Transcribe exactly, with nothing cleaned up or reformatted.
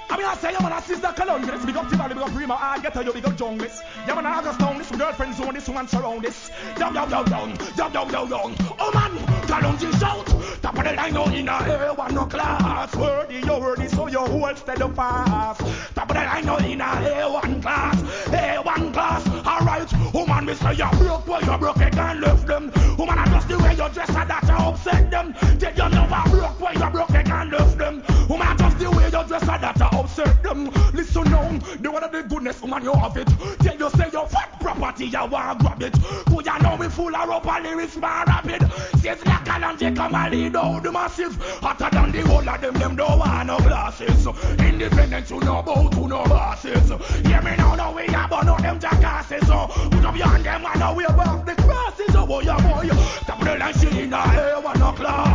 I mean, I say, yeah, man, I sister Columbia, this big up Tivoli, big up Rima, I get her, you big up Junglist. Yeah, man, I August Town, this girlfriend zone, this one surround this. Yo, yo, yo, yo, yo, yo, yo, yo. Oh, man, Columbia shout. Top of the line, no, in a air, one no class. Wordy, you wordy, so you hold steady fast. Top of the line, no, in a air, one class. Air, one class. Alright, oh, man, me say, you broke, boy, you broke, you can't lift them. Oh, man, I just the way you dress, and that you upset them. Tell you never broke, boy, you broke, you can't lift them. Oh, man, I just the way you dress, and that you upset them. Listen now, the one of the goodness, woman, you have it. Tell you say your fat property, you want grab it. Could you know me full of rubber lyrics, man, rapid. Says Black and J come and lead out the massive. Hotter than the whole of them, them don't want no glasses. Independent, you know about who no bosses. Hear me now, now we have on all them jackasses. Put up your hand, them and now we above the crosses. Oh boy, oh boy, top of the line, she in the air, one o'clock.